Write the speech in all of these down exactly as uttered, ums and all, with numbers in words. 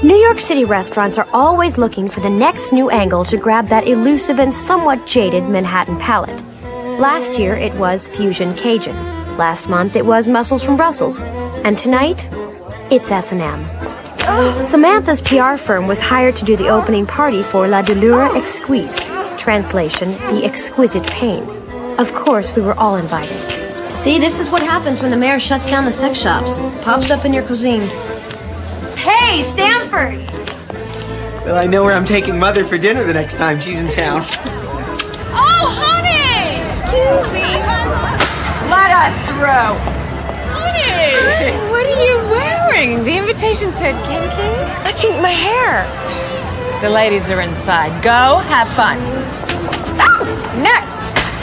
New York City restaurants are always looking for the next new angle to grab that elusive and somewhat jaded Manhattan palate. Last year, it was Fusion Cajun. Last month, it was Mussels from Brussels. And tonight, it's S and M. Samantha's P R firm was hired to do the opening party for La Douleur Exquise, translation, the exquisite pain. Of course, we were all invited. See, this is what happens when the mayor shuts down the sex shops. Pops up in your cuisine. Hey, Stanford! Well, I know where I'm taking Mother for dinner the next time she's in town. Oh, honey! Excuse me. Let us through. Honey! What are you wearing? The invitation said kinky. I kinked my hair. The ladies are inside. Go, have fun. Oh, next!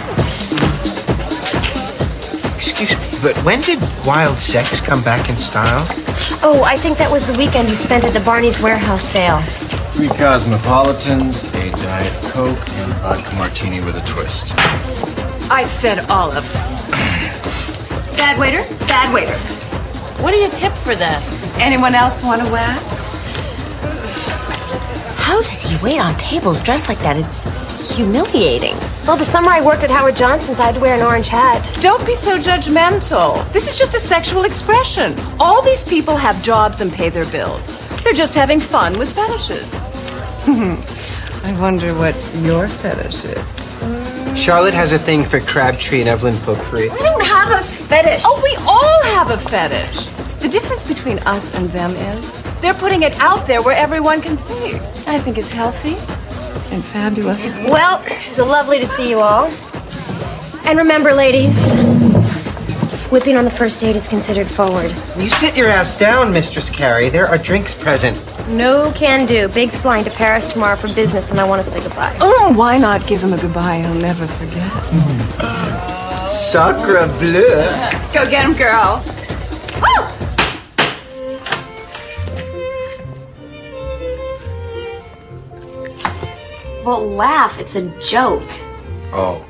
Excuse me, but when did wild sex come back in style? Oh, I think that was the weekend you spent at the Barney's Warehouse sale. Three Cosmopolitans, a Diet Coke, and a vodka martini with a twist. I said olive. Bad waiter, bad waiter. What do you tip for that? Anyone else want to whack? How does he wait on tables dressed like that? It's humiliating. Well, the summer I worked at Howard Johnson's, I had to wear an orange hat. Don't be so judgmental. This is just a sexual expression. All these people have jobs and pay their bills. They're just having fun with fetishes. I wonder what your fetish is. Charlotte has a thing for Crabtree and Evelyn Potpourri. I don't have a fetish. Oh, we all have a fetish. The difference between us and them is they're putting it out there where everyone can see. I think it's healthy and fabulous. Well, it's lovely to see you all. And remember, ladies, whipping on the first date is considered forward. You sit your ass down, Mistress Carrie. There are drinks present. No can do. Big's flying to Paris tomorrow for business, and I want to say goodbye. Oh, why not give him a goodbye he'll never forget? Sacre bleu. Go get him, girl. Woo! Well, laugh. It's a joke. Oh.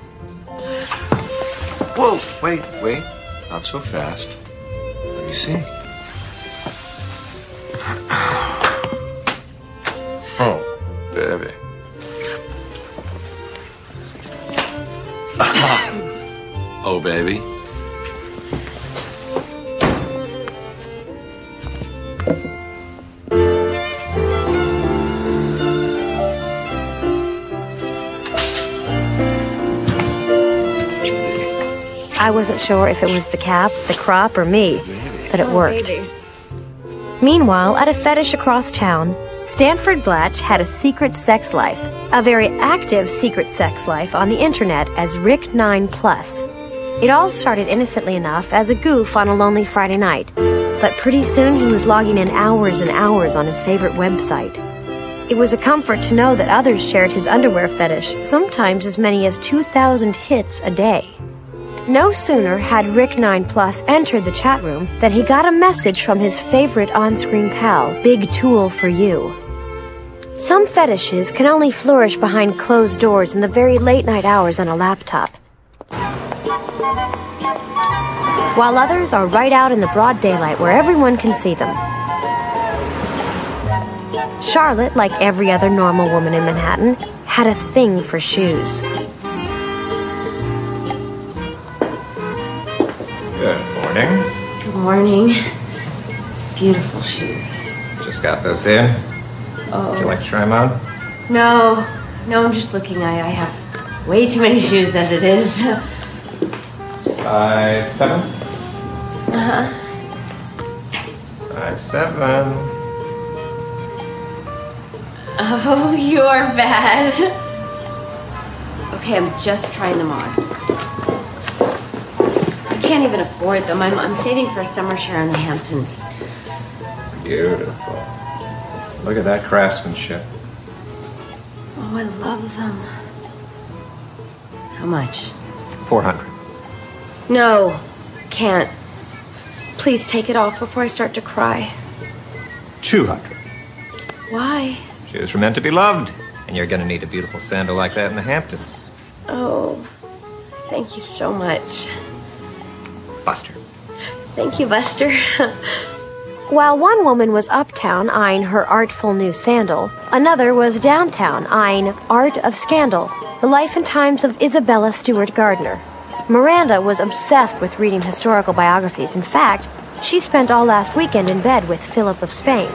Whoa, wait, wait. Not so fast. Let me see. Oh, baby. Oh, baby. I wasn't sure if it was the cap, the crop, or me, but it worked. Meanwhile, at a fetish across town, Stanford Blatch had a secret sex life, a very active secret sex life on the internet as Rick nine plus. It all started innocently enough as a goof on a lonely Friday night, but pretty soon he was logging in hours and hours on his favorite website. It was a comfort to know that others shared his underwear fetish, sometimes as many as two thousand hits a day. No sooner had Rick nine plus entered the chat room than he got a message from his favorite on-screen pal, Big Tool for You. Some fetishes can only flourish behind closed doors in the very late-night hours on a laptop, while others are right out in the broad daylight where everyone can see them. Charlotte, like every other normal woman in Manhattan, had a thing for shoes. Good morning. Good morning. Beautiful shoes. Just got those in. Oh. Would you like to try them on? No, no, I'm just looking. I, I have way too many shoes as it is. Size seven. Uh-huh. Size seven. Oh, you are bad. Okay, I'm just trying them on. I can't even afford them. I'm, I'm saving for a summer share in the Hamptons. Beautiful. Look at that craftsmanship. Oh, I love them. How much? Four hundred. No, can't. Please take it off before I start to cry. Two hundred. Why? Shoes were meant to be loved, and you're gonna need a beautiful sandal like that in the Hamptons. Oh, thank you so much. Buster. Thank you, Buster. While one woman was uptown eyeing her artful new sandal, another was downtown eyeing Art of Scandal, the life and times of Isabella Stewart Gardner. Miranda was obsessed with reading historical biographies. In fact, she spent all last weekend in bed with Philip of Spain.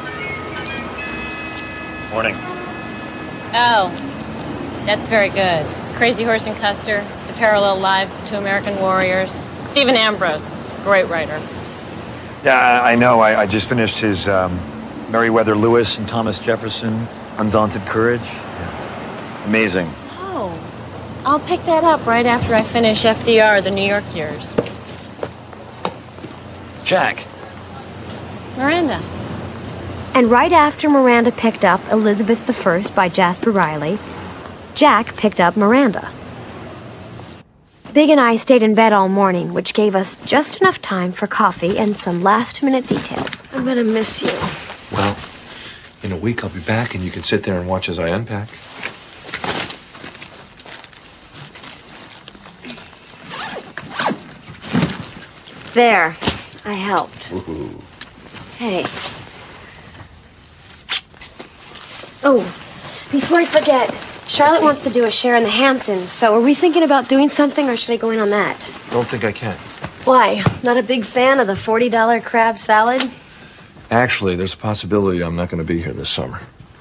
Morning. Oh, that's very good. Crazy Horse and Custer, The Parallel Lives of Two American Warriors. Stephen Ambrose, great writer. Yeah, I know. I, I just finished his um, Meriwether Lewis and Thomas Jefferson, Undaunted Courage. Yeah. Amazing. Oh, I'll pick that up right after I finish F D R, The New York Years. Jack. Miranda. And right after Miranda picked up Elizabeth the First by Jasper Riley, Jack picked up Miranda. Big and I stayed in bed all morning, which gave us just enough time for coffee and some last-minute details. I'm gonna miss you. Well, in a week I'll be back and you can sit there and watch as I unpack. There. I helped. Ooh. Hey. Oh, before I forget, Charlotte wants to do a share in the Hamptons, so are we thinking about doing something, or should I go in on that? Don't think I can. Why? Not a big fan of the forty dollar crab salad? Actually, there's a possibility I'm not going to be here this summer.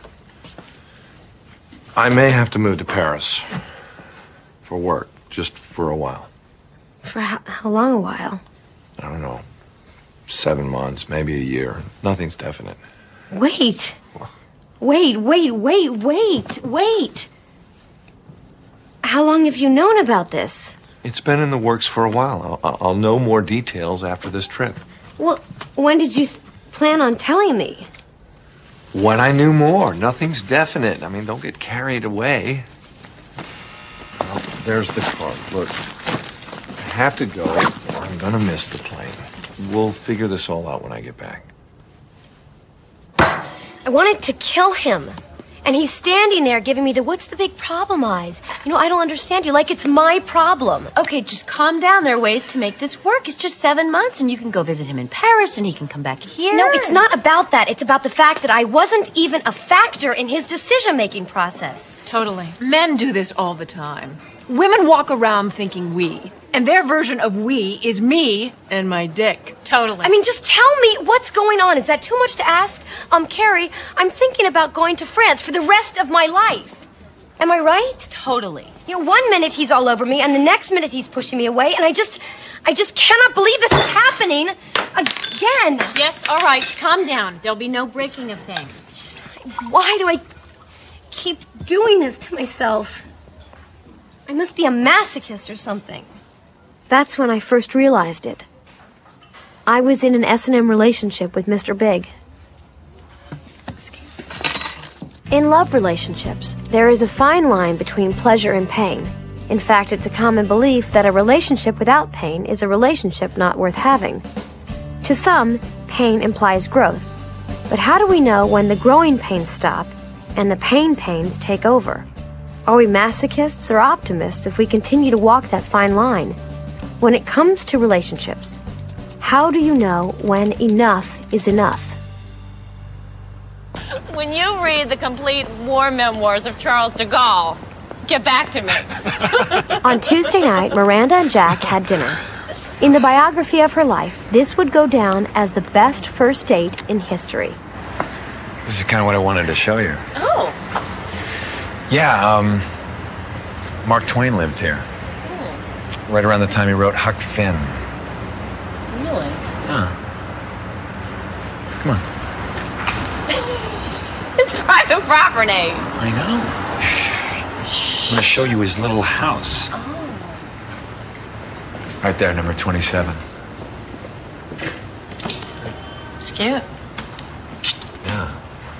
I may have to move to Paris for work, just for a while. For how, how long a while? I don't know. Seven months, maybe a year. Nothing's definite. Wait. Wait, wait, wait, wait, wait. How long have you known about this? It's been in the works for a while. I'll, I'll know more details after this trip. Well, when did you th- plan on telling me? When I knew more. Nothing's definite. I mean, don't get carried away. Well, there's the car. Look, I have to go. I'm gonna miss the plane. We'll figure this all out when I get back. I wanted to kill him. And he's standing there giving me the what's the big problem eyes. You know, I don't understand you. Like it's my problem. Okay, just calm down. There are ways to make this work. It's just seven months, and you can go visit him in Paris, and he can come back here. No, it's not about that. It's about the fact that I wasn't even a factor in his decision-making process. Totally. Men do this all the time. Women walk around thinking we. And their version of we is me and my dick. Totally. I mean, just tell me what's going on. Is that too much to ask? Um, Carrie, I'm thinking about going to France for the rest of my life. Am I right? Totally. You know, one minute he's all over me, and the next minute he's pushing me away, and I just, I just cannot believe this is happening again. Yes, all right. Calm down. There'll be no breaking of things. Why do I keep doing this to myself? I must be a masochist or something. That's when I first realized it. I was in an S and M relationship with Mister Big. Excuse me. In love relationships, there is a fine line between pleasure and pain. In fact, it's a common belief that a relationship without pain is a relationship not worth having. To some, pain implies growth. But how do we know when the growing pains stop and the pain pains take over? Are we masochists or optimists if we continue to walk that fine line? When it comes to relationships, how do you know when enough is enough? When you read the complete war memoirs of Charles de Gaulle, get back to me. On Tuesday night, Miranda and Jack had dinner. In the biography of her life, this would go down as the best first date in history. This is kind of what I wanted to show you. Oh. Yeah, um, Mark Twain lived here. Right around the time he wrote Huck Finn. Really? Yeah. Come on. It's private property. I know. I'm gonna show you his little house. Oh. Right there, number twenty-seven. It's cute. Yeah.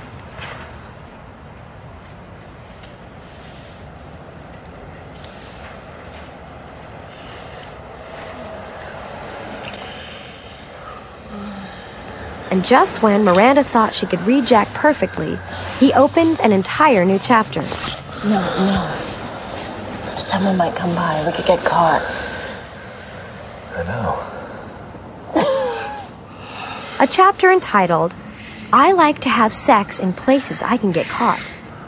And just when Miranda thought she could read Jack perfectly, he opened an entire new chapter. No, no. Someone might come by. We could get caught. I know. a chapter entitled, I Like to Have Sex in Places I Can Get Caught.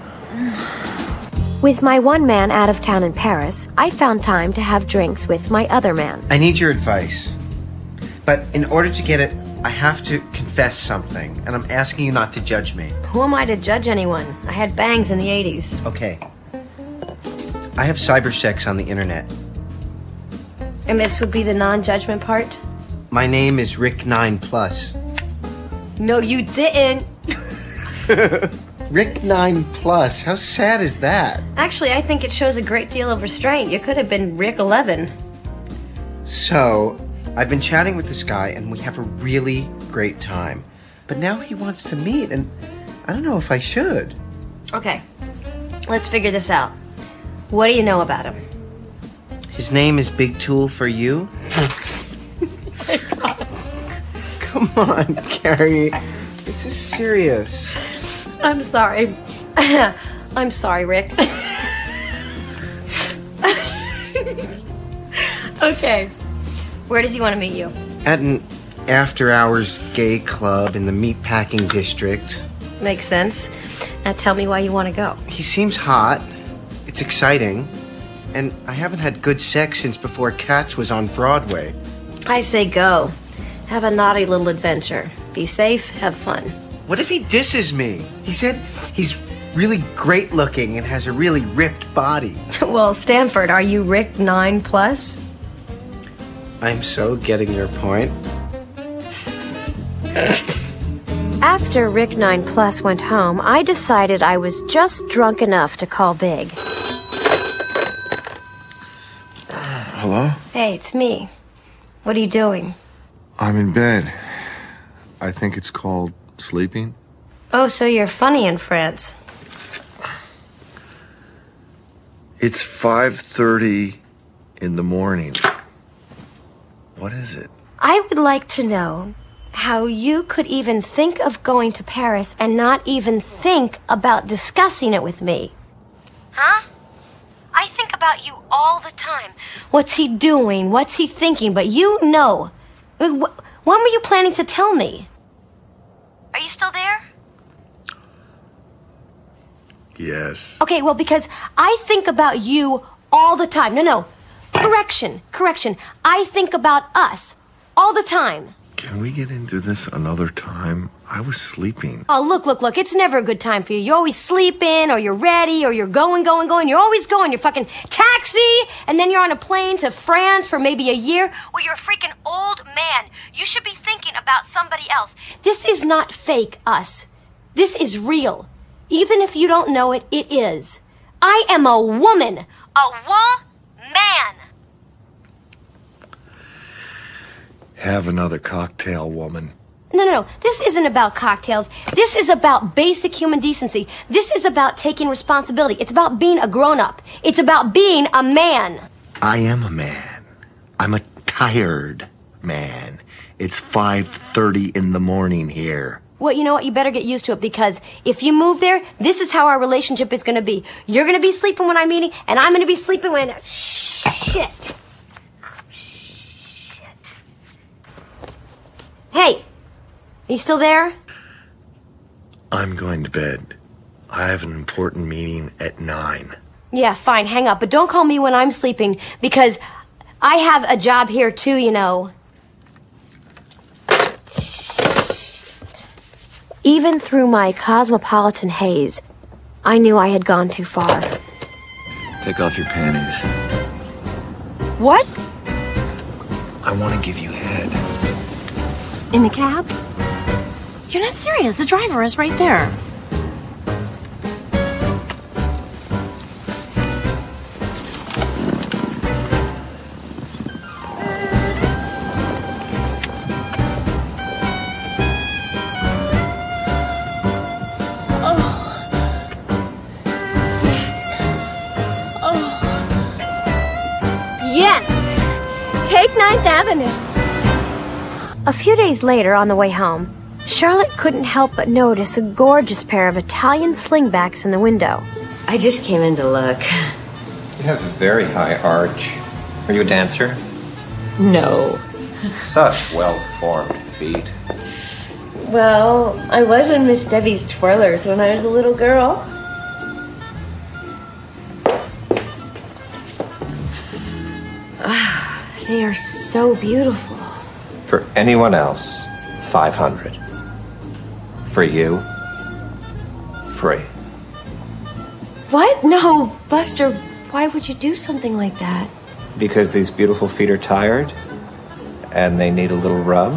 With my one man out of town in Paris, I found time to have drinks with my other man. I need your advice. But in order to get it, I have to confess something, and I'm asking you not to judge me. Who am I to judge anyone? I had bangs in the eighties. Okay. I have cyber sex on the internet. And this would be the non-judgment part? My name is Rick nine Plus. No, you didn't. Rick nine Plus. How sad is that? Actually, I think it shows a great deal of restraint. You could have been Rick eleven. So, I've been chatting with this guy, and we have a really great time. But now he wants to meet, and I don't know if I should. Okay, let's figure this out. What do you know about him? His name is Big Tool for You. Come on, Carrie. This is serious. I'm sorry. I'm sorry, Rick. Okay. Where does he want to meet you? At an after-hours gay club in the meatpacking district. Makes sense. Now tell me why you want to go. He seems hot. It's exciting. And I haven't had good sex since before Cats was on Broadway. I say go. Have a naughty little adventure. Be safe, have fun. What if he disses me? He said he's really great looking and has a really ripped body. Well, Stanford, are you Rick nine Plus? I'm so getting your point. After Rick nine Plus went home, I decided I was just drunk enough to call Big. Hello? Hey, it's me. What are you doing? I'm in bed. I think it's called sleeping. Oh, so you're funny in France. It's five thirty in the morning. What is it? I would like to know how you could even think of going to Paris and not even think about discussing it with me. Huh? I think about you all the time. What's he doing? What's he thinking? But you know. When were you planning to tell me? Are you still there? Yes. Okay, well, because I think about you all the time. No, no. Correction. Correction. I think about us all the time. Can we get into this another time? I was sleeping. Oh, look, look, look. It's never a good time for you. You're always sleeping, or you're ready, or you're going, going, going. You're always going. You're fucking taxi, and then you're on a plane to France for maybe a year. Well, you're a freaking old man. You should be thinking about somebody else. This is not fake, us. This is real. Even if you don't know it, it is. I am a woman. A wo-man. Have another cocktail, woman. No, no, no. This isn't about cocktails. This is about basic human decency. This is about taking responsibility. It's about being a grown-up. It's about being a man. I am a man. I'm a tired man. It's five thirty in the morning here. Well, you know what? You better get used to it, because if you move there, this is how our relationship is going to be. You're going to be sleeping when I'm eating, and I'm going to be sleeping when... Shit. Hey, are you still there? I'm going to bed. I have an important meeting at nine. Yeah, fine, hang up. But don't call me when I'm sleeping, because I have a job here too, you know. Even through my cosmopolitan haze, I knew I had gone too far. Take off your panties. What? I want to give you head. In the cab? You're not serious. The driver is right there. Yes! Take ninth Avenue. A few days later, on the way home, Charlotte couldn't help but notice a gorgeous pair of Italian slingbacks in the window. I just came in to look. You have a very high arch. Are you a dancer? No. Such well-formed feet. Well, I was in Miss Debbie's twirlers when I was a little girl. They are so beautiful. For anyone else, five hundred. For you, free. What? No, Buster, why would you do something like that? Because these beautiful feet are tired, and they need a little rub.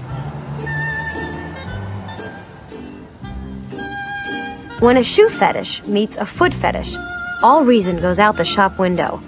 When a shoe fetish meets a foot fetish, all reason goes out the shop window.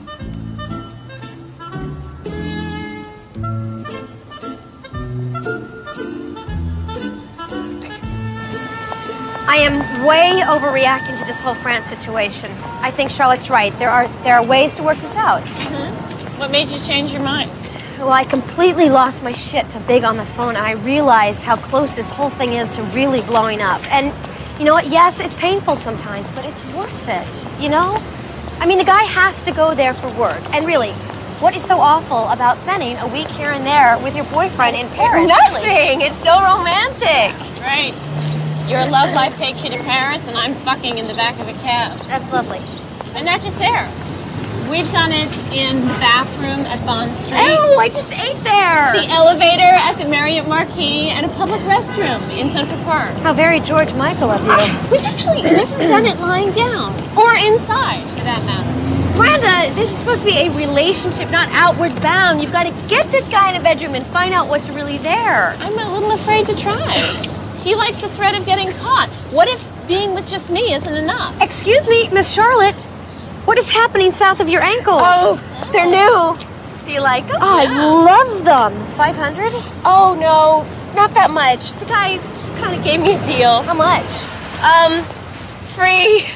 I am way overreacting to this whole France situation. I think Charlotte's right. There are there are ways to work this out. Mm-hmm. What made you change your mind? Well, I completely lost my shit to Big on the phone, and I realized how close this whole thing is to really blowing up. And you know what? Yes, it's painful sometimes, but it's worth it, you know? I mean, the guy has to go there for work. And really, what is so awful about spending a week here and there with your boyfriend in Paris? Nothing! It's so romantic! Right. Your love life takes you to Paris, and I'm fucking in the back of a cab. That's lovely. And not just there. We've done it in the bathroom at Bond Street. Oh, I just ate there! The elevator at the Marriott Marquis, and a public restroom in Central Park. How very George Michael of you. Uh, we've actually never done it lying down. Or inside, for that matter. Miranda, this is supposed to be a relationship, not outward bound. You've got to get this guy in a bedroom and find out what's really there. I'm a little afraid to try. He likes the threat of getting caught. What if being with just me isn't enough? Excuse me, Miss Charlotte. What is happening south of your ankles? Oh, they're new. Do you like them? Oh, I love them. five hundred? Oh, no, not that much. The guy just kind of gave me a deal. How much? Um, free.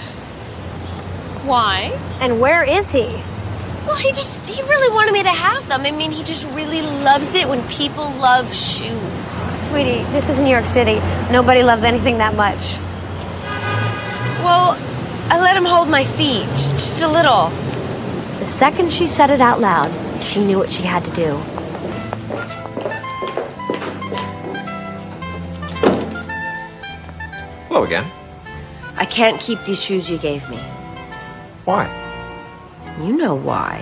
Why? And where is he? Well, he just, he really wanted me to have them. I mean, he just really loves it when people love shoes. Sweetie, this is New York City. Nobody loves anything that much. Well, I let him hold my feet, just, just a little. The second she said it out loud, she knew what she had to do. Hello again. I can't keep these shoes you gave me. Why? You know why.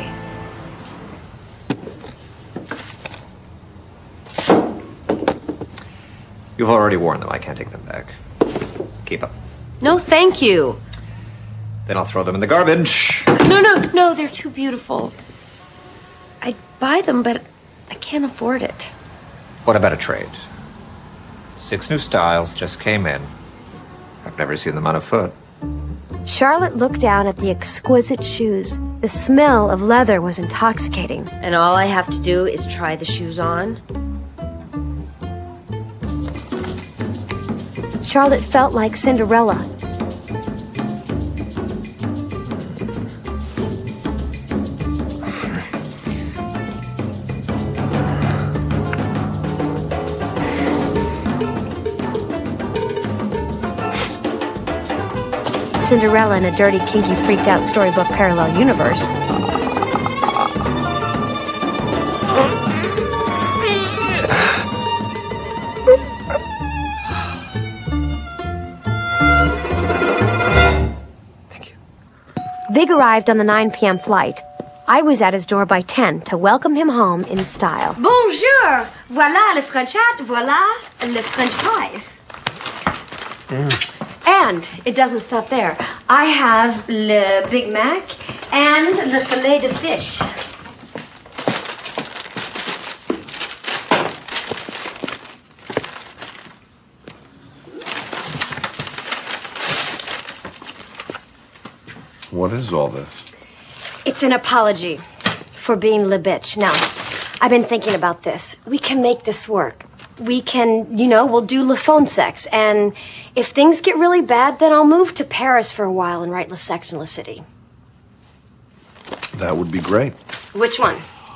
You've already worn them. I can't take them back. Keep them. No, thank you. Then I'll throw them in the garbage. No, no, no, they're too beautiful. I'd buy them, but I can't afford it. What about a trade? Six new styles just came in. I've never seen them on a foot. Charlotte looked down at the exquisite shoes. The smell of leather was intoxicating. And all I have to do is try the shoes on? Charlotte felt like Cinderella. Cinderella in a dirty, kinky, freaked-out storybook parallel universe. Thank you. Big arrived on the nine p.m. flight. I was at his door by ten to welcome him home in style. Bonjour! Voilà le French hat, voilà le French pie. Mm. And it doesn't stop there. I have le Big Mac and the filet de fish. What is all this? It's an apology for being le bitch. Now, I've been thinking about this. We can make this work. We can, you know, we'll do le phone sex. And if things get really bad, then I'll move to Paris for a while and write Le Sex in Le City. That would be great. Which one?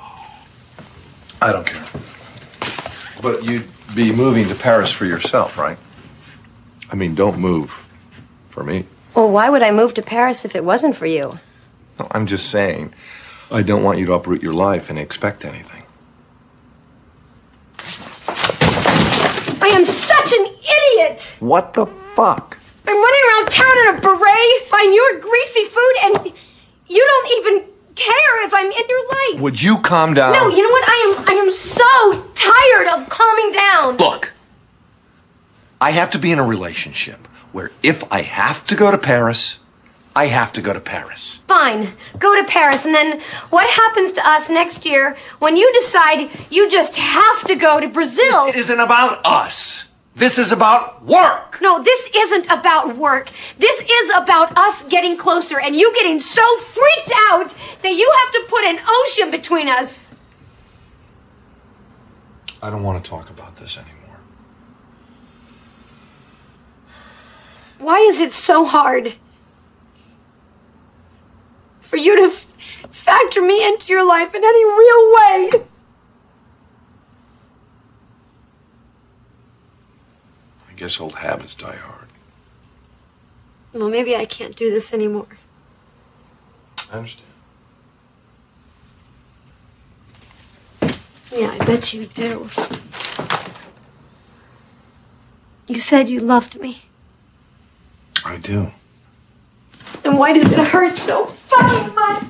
I don't care. But you'd be moving to Paris for yourself, right? I mean, don't move for me. Well, why would I move to Paris if it wasn't for you? No, I'm just saying, I don't want you to uproot your life and expect anything. What the fuck? I'm running around town in a beret, buying your greasy food, and you don't even care if I'm in your light. Would you calm down? No, you know what? I am I am so tired of calming down. Look, I have to be in a relationship where if I have to go to Paris, I have to go to Paris. Fine, go to Paris, and then what happens to us next year when you decide you just have to go to Brazil? This isn't about us. This is about work. No, this isn't about work. This is about us getting closer and you getting so freaked out that you have to put an ocean between us. I don't want to talk about this anymore. Why is it so hard for you to f- factor me into your life in any real way? I guess old habits die hard. Well, maybe I can't do this anymore. I understand. Yeah, I bet you do. You said you loved me. I do. Then why does it hurt so fucking much?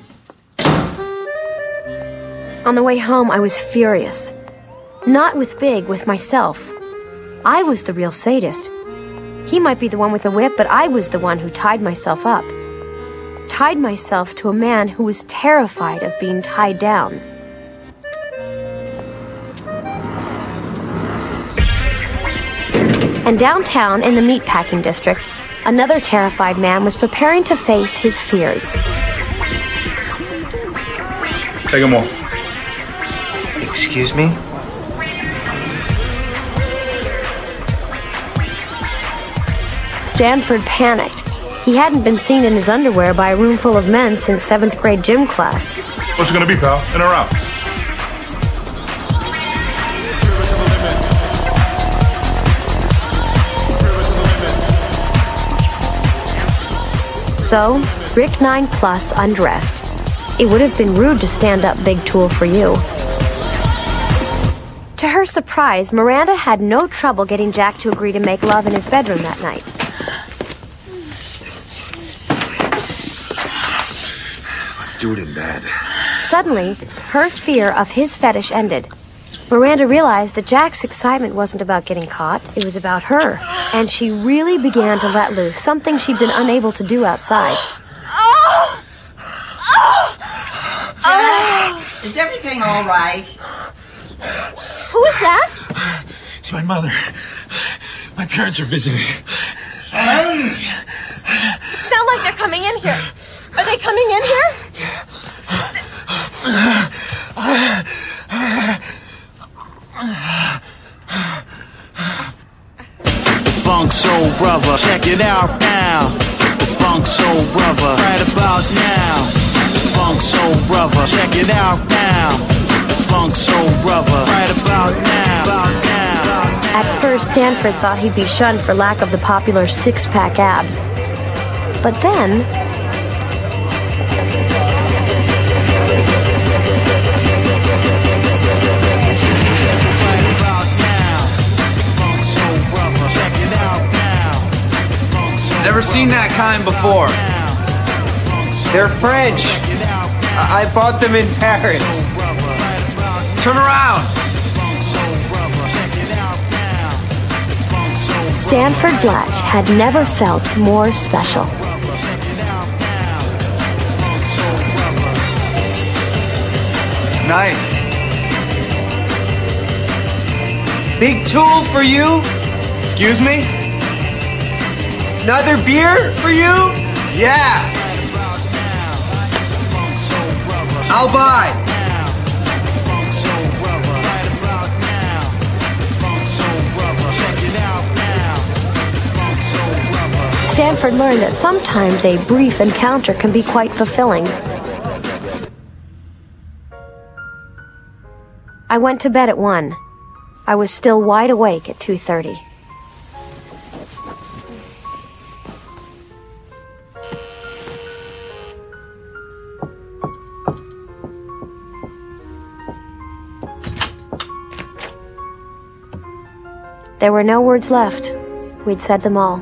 On the way home, I was furious. Not with Big, with myself. I was the real sadist. He might be the one with the whip, but I was the one who tied myself up. Tied myself to a man who was terrified of being tied down. And downtown in the meatpacking district, another terrified man was preparing to face his fears. Take him off. Excuse me? Stanford panicked. He hadn't been seen in his underwear by a room full of men since seventh grade gym class. What's it gonna be, pal? In or out? So, Rick nine Plus undressed. It would have been rude to stand up Big Tool for you. To her surprise, Miranda had no trouble getting Jack to agree to make love in his bedroom that night. Let's do it in bed. Suddenly, her fear of his fetish ended. Miranda realized that Jack's excitement wasn't about getting caught, it was about her. And she really began to let loose, something she'd been unable to do outside. Oh! Oh! Oh! Is everything all right? Who is that? It's my mother. My parents are visiting. Sound like they're coming in here. Are they coming in here? The Funk Soul Brother, check it out now. The Funk Soul Brother, right about now. The Funk Soul Brother, check it out now. The Funk Soul Brother, right about now. About now. At first, Stanford thought he'd be shunned for lack of the popular six-pack abs. But then... Never seen that kind before. They're French. I, I bought them in Paris. Turn around. Stanford Blatch had never felt more special. Nice. Big Tool for you? Excuse me? Another beer for you? Yeah. I'll buy. Stanford learned that sometimes a brief encounter can be quite fulfilling. I went to bed at one. I was still wide awake at two thirty. There were no words left, we'd said them all.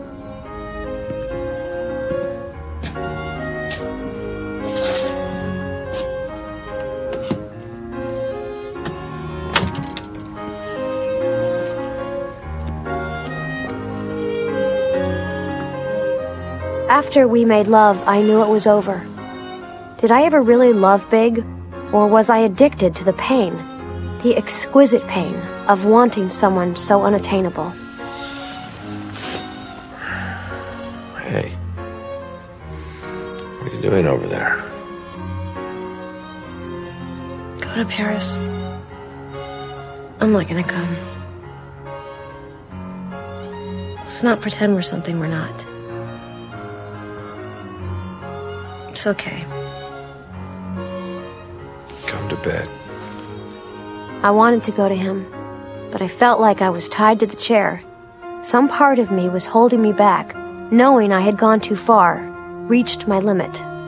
After we made love, I knew it was over. Did I ever really love Big? Or was I addicted to the pain? The exquisite pain of wanting someone so unattainable. Hey. What are you doing over there? Go to Paris. I'm not gonna come. Let's not pretend we're something we're not. It's okay. Come to bed. I wanted to go to him, but I felt like I was tied to the chair. Some part of me was holding me back, knowing I had gone too far, reached my limit.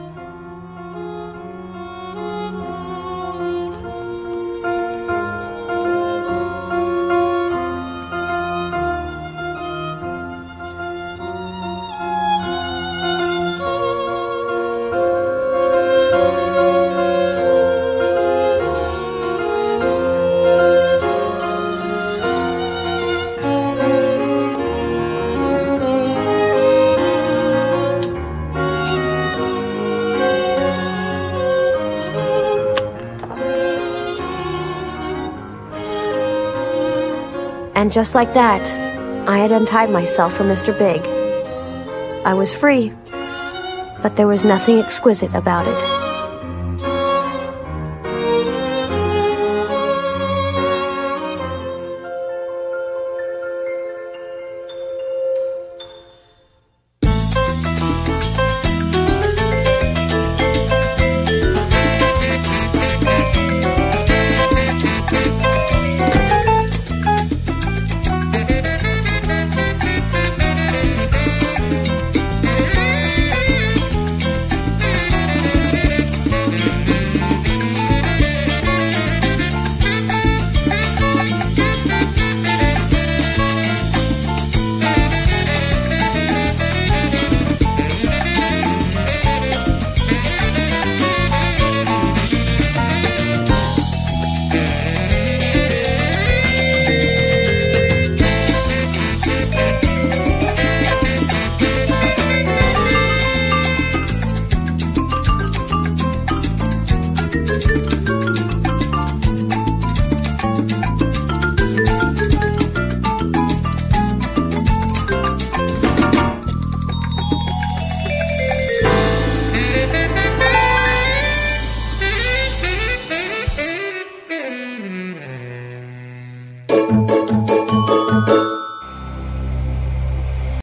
And just like that, I had untied myself from Mister Big. I was free, but there was nothing exquisite about it.